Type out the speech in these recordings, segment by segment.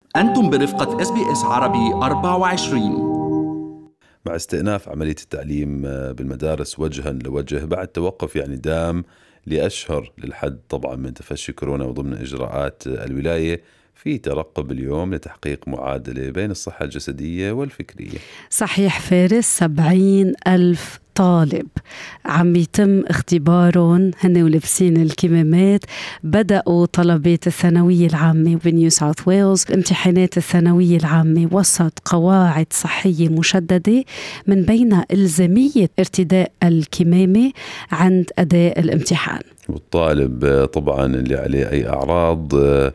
أنتم برفقة SBS عربي 24. مع استئناف عملية التعليم بالمدارس وجها لوجه بعد توقف دام لأشهر للحد طبعا من تفشي كورونا، وضمن إجراءات الولاية في ترقب اليوم لتحقيق معادلة بين الصحة الجسدية والفكرية. صحيح فارس، 70,000 طالب عم يتم اختبارهم هن ولبسين الكمامات. بدأوا طلبات الثانوية العامة بنيو ساوث ويلز امتحانات الثانوية العامة وسط قواعد صحية مشددة، من بينها إلزامية ارتداء الكمامة عند أداء الامتحان. والطالب طبعا اللي عليه أي أعراض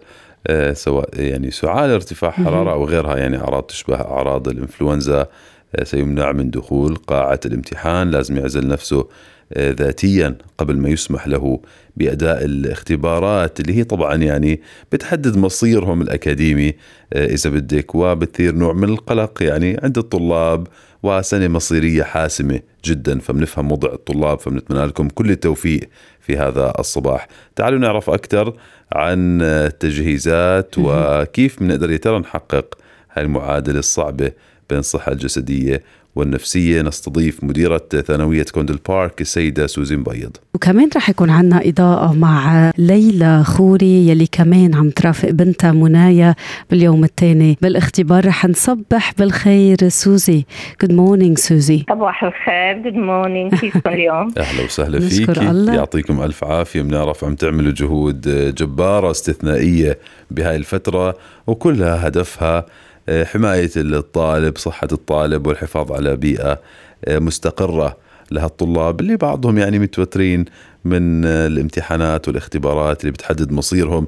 سواء سعال ارتفاع حرارة أو غيرها، أعراض تشبه أعراض الإنفلونزا، سيمنع من دخول قاعة الامتحان. لازم يعزل نفسه ذاتيا قبل ما يسمح له بأداء الاختبارات اللي هي طبعا بتحدد مصيرهم الأكاديمي إذا بدك، وبتثير نوع من القلق عند الطلاب، وسنة مصيرية حاسمة جدا، فبنفهم وضع الطلاب، فبنتمنى لكم كل التوفيق في هذا الصباح. تعالوا نعرف أكثر عن التجهيزات وكيف بنقدر يا ترى نحقق هاي المعادلة الصعبة بين الصحة الجسدية والنفسية. نستضيف مديرة ثانوية كوندل بارك السيدة سوزي مبيض، وكمان رح يكون عنا إضاءة مع ليلى خوري يلي كمان عم ترافق بنتها منايا باليوم الثاني بالاختبار. رح نصبح بالخير سوزي. Good morning سوزي. صباح الخير. Good morning. كيفكم اليوم؟ أهلا وسهلا فيكي، يعطيكم ألف عافية. بنعرف عم تعملوا جهود جبارة استثنائية بهاي الفترة، وكلها هدفها حماية الطالب، صحة الطالب، والحفاظ على بيئة مستقرة لهالطلاب اللي بعضهم متوترين من الامتحانات والاختبارات اللي بتحدد مصيرهم.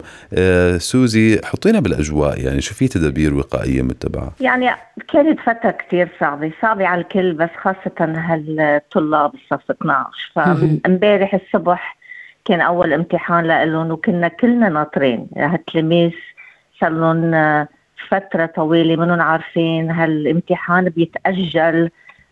سوزي، حطينا بالأجواء، شو في تدابير وقائية متبعة؟ كانت فترة كتير صعبة على الكل، بس خاصة هالطلاب الصف 12. فامبارح الصبح كان أول امتحان لهم، وكنا كلنا ناطرين. هالتلاميذ صار لهم فترة طويلة منهم عارفين هالامتحان بيتأجل،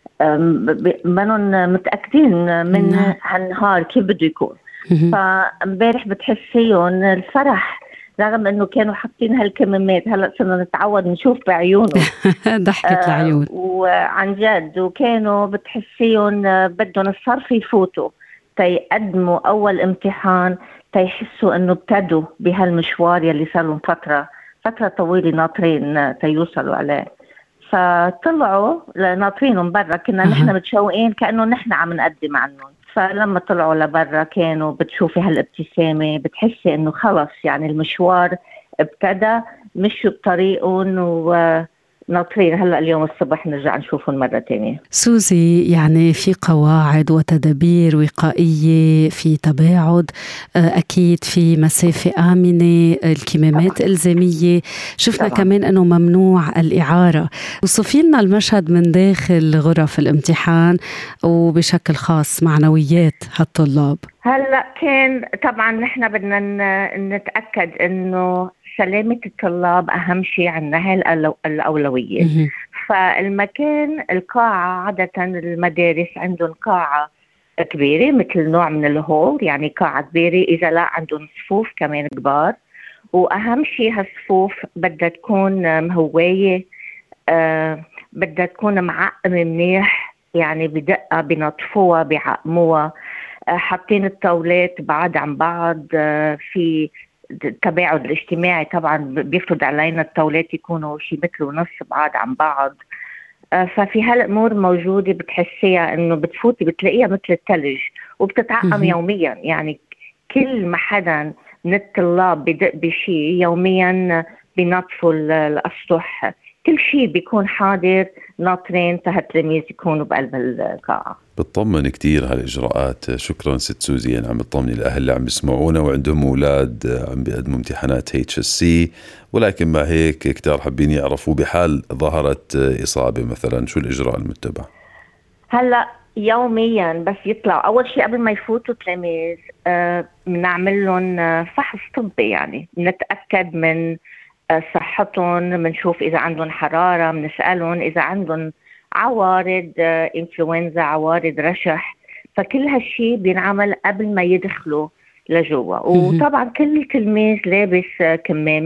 منهم متأكدين من هالنهار كيف بده يكون. فامبارح بتحسيهم الفرح رغم انه كانوا حاطين هالكمامات. هلا صرنا نتعود نشوف بعيونه ضحكة العيون، وعن جد. وكانوا بتحسيهم بدهم الصرف يفوتوا تيقدموا اول امتحان، تيحسوا انه ابتدوا بهالمشوار يلي صار لهم فترة طويلة ناطرين تيوصلوا عليه. فطلعوا ناطرينهم برا، كنا نحن متشوقين كأنه نحن عم نقدم عنهم. فلما طلعوا لبرا كانوا بتشوفي هالابتسامة، بتحسي انه خلص المشوار ابتدى، مشوا بطريقهم وناطرين هلأ اليوم الصبح نرجع نشوفهم مرة تانية. سوزي، في قواعد وتدابير وقائية، في تباعد، أكيد في مسافة آمنة، الكمامات إلزامية. شفنا طبعا كمان أنه ممنوع الإعارة. وصفي لنا المشهد من داخل غرف الامتحان، وبشكل خاص معنويات هالطلاب. هلأ كان طبعا نحن بدنا نتأكد أنه سلامة الطلاب أهم شيء عندنا، هاي الأولوية. فالمكان القاعة، عادة المدارس عندهم قاعة كبيرة مثل نوع من الهول، قاعة كبيرة، إذا لا عندهم صفوف كمان كبار. وأهم شيء هالصفوف بدها تكون مهواية، بدها تكون معقمة منيح، بدقة بنطفوها بعقموها، حاطين الطاولات بعض عن بعض، في التباعد الاجتماعي طبعا بيفرض علينا الطاولات يكونوا شيء متر ونص بعض عن بعض. ففي هالامور موجوده، بتحسيها انه بتفوتي بتلاقيها مثل الثلج وبتتعقم يوميا. كل ما حدا من الطلاب بدق بشيء يوميا بينظفوا الاسطح، كل شيء بيكون حاضر، ناطرين التلاميذ يكونوا بقلب القاعه. بتطمن كتير هالإجراءات. شكرا ست سوزي. عم بتطمني الأهل اللي عم بيسمعونا وعندهم أولاد عم بيقدموا امتحانات HSC، ولكن مع هيك كتار حابين يعرفوا بحال ظهرت إصابة مثلا شو الإجراء المتبع؟ هلأ يوميا بس يطلع أول شيء قبل ما يفوتوا تلاميذ بنعمل لهم فحص طبي، بنتأكد من صحتهم، بنشوف إذا عندهم حرارة، بنسألهم إذا عندهم عوارض إنفلونزا، عوارض رشح. فكل هالشي بينعمل قبل ما يدخلوا لجوا. وطبعا كل تلميذ لابس كمامة،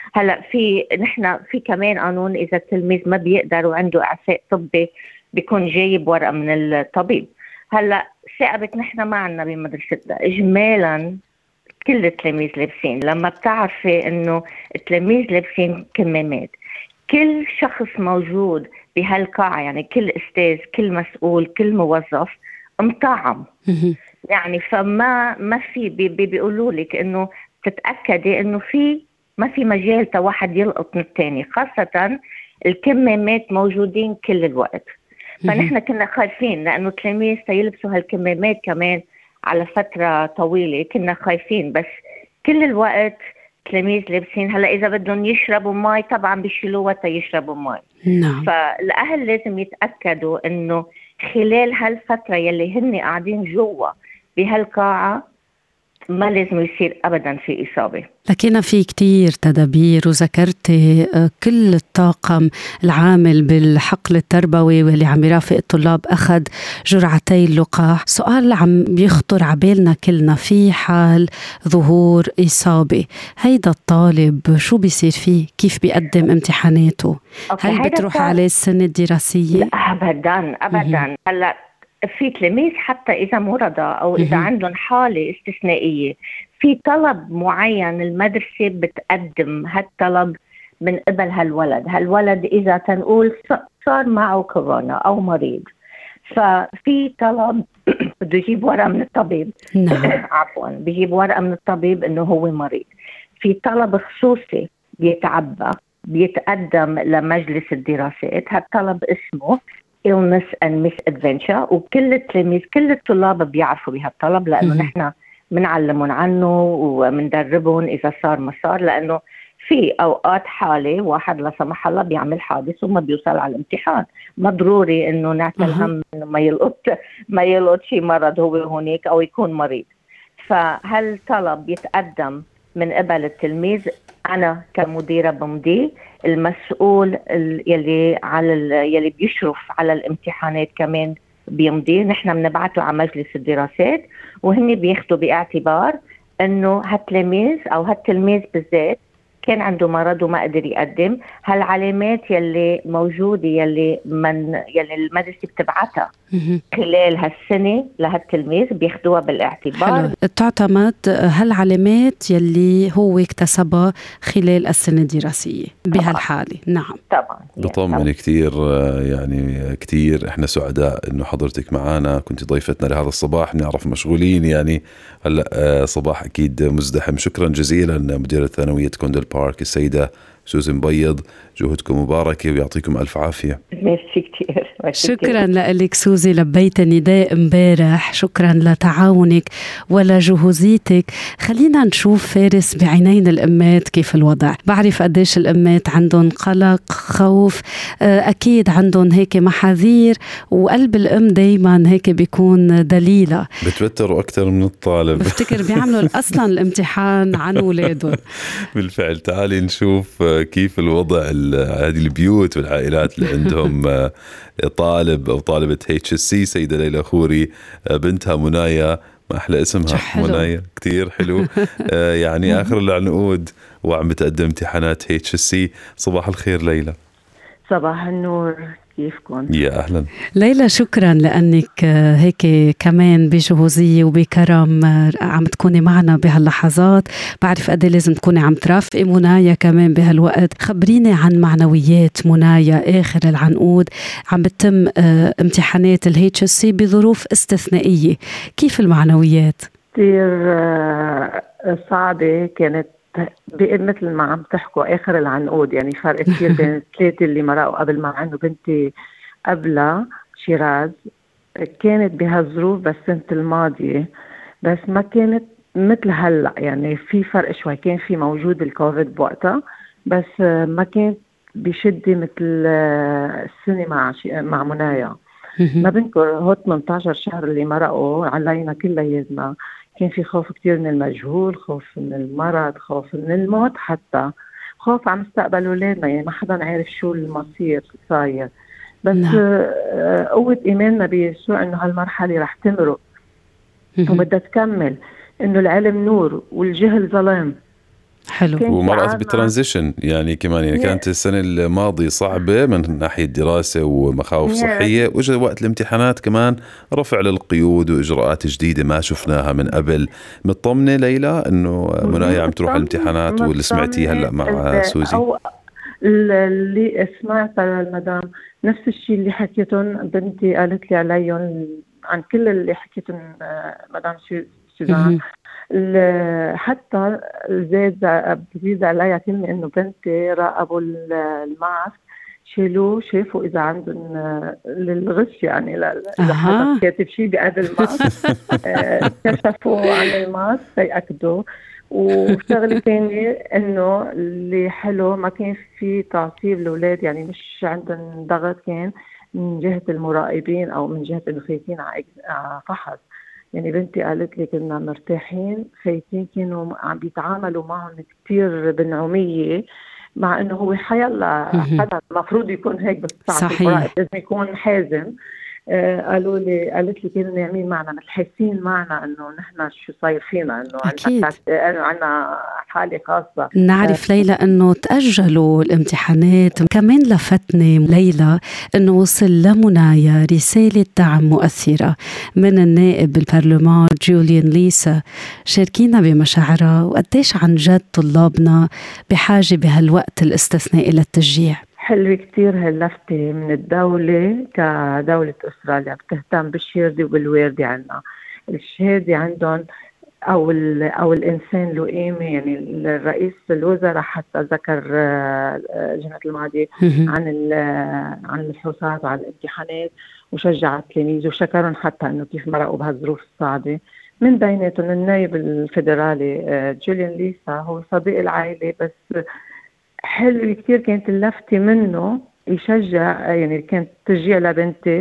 هلا نحن في كمان قانون اذا التلميذ ما بيقدر وعنده اعفاء طبي بيكون جايب ورقه من الطبيب. هلا ثاقبت نحن ما عندنا بمدرستنا اجمالا كل التلاميذ لابسين. لما بتعرفي انه التلاميذ لابسين كمامات، كل شخص موجود بهالقاعة، يعني كل استاذ، كل مسؤول، كل موظف مطعم. يعني فما في بيقولوا لك انه تتأكدي انه ما في مجال واحد يلقط من الثاني، خاصة الكمامات موجودين كل الوقت. فنحن كنا خايفين لانه التلاميذ سيلبسوا هالكمامات كمان على فترة طويلة، كنا خايفين، بس كل الوقت تلاميذ لابسين. هلا اذا بدهم يشربوا مي طبعا بيشيلوها تيشربوا مي. نعم. فالاهل لازم يتاكدوا انه خلال هالفتره يلي هن قاعدين جوا بهالقاعه ما لازم يصير ابدا في اصابه. لكن في كتير تدابير، وذكرت كل الطاقم العامل بالحقل التربوي واللي عم يرافق الطلاب أخذ جرعتي اللقاح. سؤال عم بيخطر عبالنا كلنا، في حال ظهور إصابة هيدا الطالب شو بيصير فيه؟ كيف بيقدم امتحاناته؟ هل بتروح عليه السنة الدراسية؟ لا أبدا. هلا في تلاميذ حتى إذا مرضى أو إذا عندهم حالة استثنائية في طلب معين المدرسة بتقدم هالطلب من قبل هالولد إذا تنقول صار معه كورونا أو مريض، ففي طلب بده يجيب ورقة من الطبيب. عفوا، بيجيب ورقة من الطبيب إنه هو مريض. في طلب خصوصي بيتعبى بيتقدم لمجلس الدراسات، هالطلب اسمه illness and misadventure، وكل التلاميذ كل الطلاب بيعرفوا بهالطلب لأنه نحن منعلمون عنه ومندربون إذا صار ما صار، لأنه في أوقات حالة واحد لا سمح الله بيعمل حادث وما بيوصل على الامتحان، ما ضروري إنه نعتل هم إنه ما يلقط شيء مرض هو هناك أو يكون مريض. فهالطلب يتقدم من قبل التلميذ، أنا كمديرة بمضي، المسؤول يلي بيشرف على الامتحانات كمان بيمضي، نحن بنبعته على مجلس الدراسات وهن بياخدوا باعتبار انه هالتلميذ او هالتلميذ بالذات كان عنده مرض وما قدر يقدم. هالعلامات يلي موجودة يلي المدرسة بتبعتها خلال هالسنة لهالتلميذ بياخدوها بالاعتبار. حلو. تعتمد هالعلامات يلي هو اكتسبها خلال السنة الدراسية بهالحالة. نعم طبعا. بطمن كتير، يعني كتير احنا سعداء انه حضرتك معنا، كنت ضيفتنا لهذا الصباح، نعرف مشغولين يعني هلا صباح اكيد مزدحم. شكرا جزيلا مديرة ثانوية كوندل بارك السيدة سوزي مبيض، جهودكم مباركة ويعطيكم ألف عافية. ميرسي كتير. شكرا لك سوزي، لبيت النداء امبارح، شكرا لتعاونك ولجهوزيتك. خلينا نشوف فارس بعينين الأمات كيف الوضع. بعرف قديش الأمات عندهم قلق، خوف، أكيد عندهم هيك محاذير، وقلب الأم دايما هيك بيكون دليلة، بتوتروا أكثر من الطالب. بفتكر بيعملوا أصلا الامتحان عن أولادهم. بالفعل. تعالي نشوف كيف الوضع هذه البيوت والعائلات اللي عندهم طالب أو طالبة HSC. سيدة ليلى خوري بنتها منايا، ما أحلى اسمها منايا، كتير حلو. يعني آخر العنقود وعم بتقدم امتحانات HSC. صباح الخير ليلى. صباح النور، كيفكم؟ يا أهلا ليلى، شكرا لأنك هيك كمان بجهوزية وبكرم عم تكوني معنا بهاللحظات. بعرف قد لازم تكوني عم ترافقي منايا كمان بهالوقت. خبريني عن معنويات منايا آخر العنقود، عم بتم امتحانات HSC بظروف استثنائية، كيف المعنويات؟ كتير صعبة كانت، مثل ما عم تحكوا آخر العنقود، يعني فرق كتير بين الثلاثة اللي مرقوا قبل ما عنده بنتي قبلها شيراز. كانت بهالظروف بس السنة الماضية، بس ما كانت مثل هلأ، يعني في فرق شوي. كان في موجود الكوفيد بوقتها بس ما كانت بشدة مثل السنة مع منايا. ما بنكر هو 18 شهر اللي مرقوا علينا كلياتنا كان في خوف كتير من المجهول، خوف من المرض، خوف من الموت، حتى خوف عن مستقبل أولادنا، يعني ما حدا عارف شو المصير صاير. بس قوة إيماننا بيسوع إنه هالمرحلة رح تمرق وبدها تكمل، إنه العلم نور والجهل ظلام. حلو. ومرأت بترانزيشن يعني كمان، يعني كانت السنة الماضية صعبة من ناحية دراسة ومخاوف صحية، وجد وقت الامتحانات كمان رفع للقيود وإجراءات جديدة ما شفناها من قبل. مطمنة ليلى إنه منايا عم تروح الامتحانات واللي سمعتيه هلأ مع سوزي؟ اللي سمعت المدام نفس الشيء اللي حكيتهم بنتي قالت لي عليهم، عن كل اللي حكيتهم مدام سوزان. حتى بزيد عليها كلمة إنه بنتي راقبوا الماسك، شافوا إذا عندهم للغش، يعني إذا حدا كاتب شيء بقلب الماسك كشفوا عن الماسك فيأكدوا. وشغلة ثانية إنه اللي حلو ما كان في تعصيب الأولاد، يعني مش عندهم ضغط كان من جهة المراقبين أو من جهة إنه خايفين على فحص. يعني بنتي قالت لي كنا مرتاحين، خايفين كانوا عم بيتعاملوا معهم كتير بنعومية، مع إنه هو حيلا حدا المفروض يكون هيك، بس صحيح لازم يكون حازم. قالت لي كانوا ناعمين معنا، متحسين معنا انه نحن شو صاير فينا، انه عندنا حاله خاصه. نعرف ليلى انه تاجلوا الامتحانات. كمان لفتني ليلى انه وصل لمنايا رساله دعم مؤثره من النائب بالبرلمان جوليان ليسا. شاركينا بمشاعرها وقديش عن جد طلابنا بحاجه بهالوقت الاستثنائي للتشجيع. حلوة كتير هاللفتة من الدولة كدولة أستراليا بتهتم بالشهادة وبالواردة عنا. الشهادة عندهم أو الإنسان له قيمة. يعني الرئيس الوزراء حتى ذكر الجمعة الماضية عن الفحوصات وعن الامتحانات، وشجع التلاميذ وشكرهم حتى إنه كيف مرقوا بهالظروف الصعبة. من بيناتهم النائب الفيدرالي جوليان ليسا، هو صديق العائلة، بس حلو كتير كانت اللفتة منه يشجع، يعني كانت تشجيع لبنتي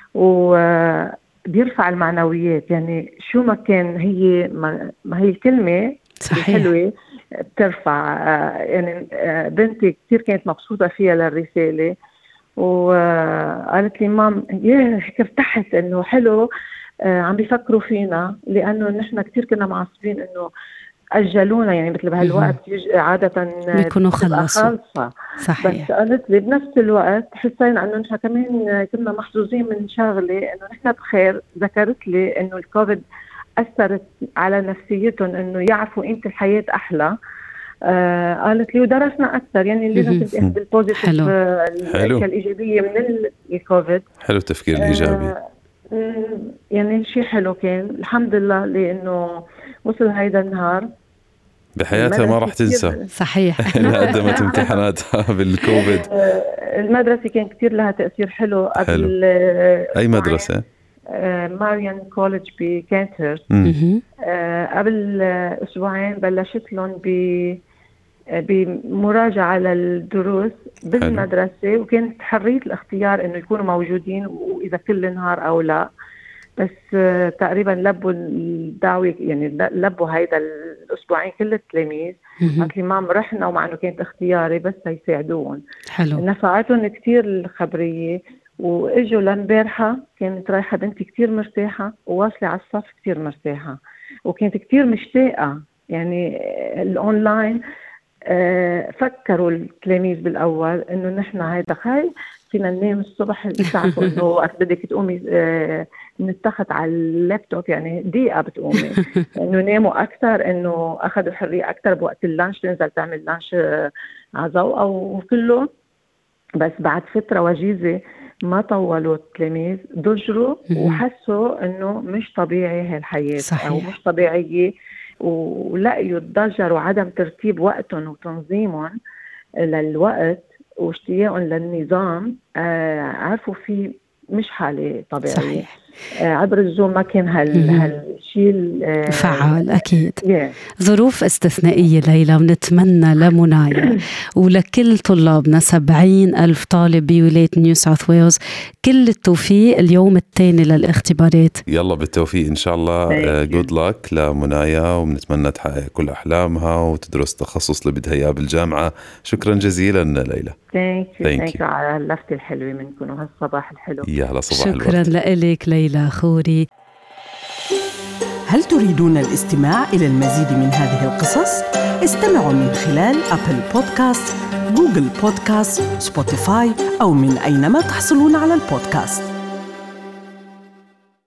وبيرفع المعنويات. يعني شو ما كان هي ما هي الكلمة حلوة بترفع. يعني بنتي كتير كانت مبسوطة فيها للرسالة، وقالت لي مام هيك ارتحت انه حلو عم بيفكروا فينا، لانه نحن كتير كنا معصبين انه أجلونا، يعني مثل بهالوقت عادة بيكونوا خلصوا. صحيح. بس قالت لي بنفس الوقت حسينا أنه نحن كمان كنا محظوظين من شغلة أنه نحن بخير. ذكرت لي أنه الكوفيد أثرت على نفسيتهم، أنه يعرفوا قيمة الحياة أحلى. قالت لي ودرسنا أكثر، يعني اللي نحن بالبوزيتيف الإيجابية من الكوفيد. حلو التفكير الإيجابي. يعني شيء حلو كان الحمد لله، لأنه وصل هيدا النهار بحياتها ما راح تنسى. صحيح. قدمت امتحاناتها بالكوفيد. المدرسة كان كتير لها تأثير حلو. قبل أي مدرسة؟ ماريان كوليدج بكانتهرست. قبل أسبوعين بلشت لهم بمراجعة للدروس بالمدرسة، وكانت حرية الاختيار إنه يكونوا موجودين وإذا كل نهار أو لا. بس تقريبا لبوا الدعوة، يعني لبوا هيدا الأسبوعين كل التلاميذ. قالت لي مام رحنا، ومع إنه كانت اختياري بس يساعدون. حلو. نفعتهم كتير الخبرية، وإجوا لامبارحة كانت رايحة بنتي كتير مرتاحة وواصلة على الصف كتير مرتاحة، وكانت كتير مشتاقة. يعني الأونلاين فكروا التلاميذ بالأول إنه نحن هيدا خاي فينا ننام الصبح، تعرفوا إنه وقت بدك تقومي نتخذ على اللابتوب يعني دقيقة بتقومي، إنه ناموا أكثر، إنه أخذوا حرية أكثر بوقت اللانش، تنزل تعمل لانش عزو أو كله. بس بعد فترة وجيزة ما طولوا التلاميذ، ضجروا وحسوا إنه مش طبيعي هالحياة. صحيح. أو مش طبيعية، ولقيوا الضجر وعدم ترتيب وقتهم وتنظيمهم للوقت واشتياقهم للنظام. عرفوا في مش حالة طبيعية. صحيح. عبر الزوم ما كان هالشيء فعال. أكيد ظروف استثنائية ليلى، ونتمنى لمنايا ولكل طلابنا 70,000 طالب بولاية نيو ساوث ويلز كل التوفيق اليوم الثاني للاختبارات. يلا بالتوفيق إن شاء الله. good luck لمنايا، وبنتمنى تحقق كل أحلامها وتدرس تخصص اللي بدها إياه بالجامعة. شكرا جزيلا ليلى. Thank you على اللفتة الحلوة منكم وهالصباح الحلو. يلا صباح شكرا لك ليلى خوري. هل تريدون الاستماع إلى المزيد من هذه القصص؟ استمعوا من خلال أبل بودكاست، جوجل بودكاست، سبوتيفاي أو من أينما تحصلون على البودكاست.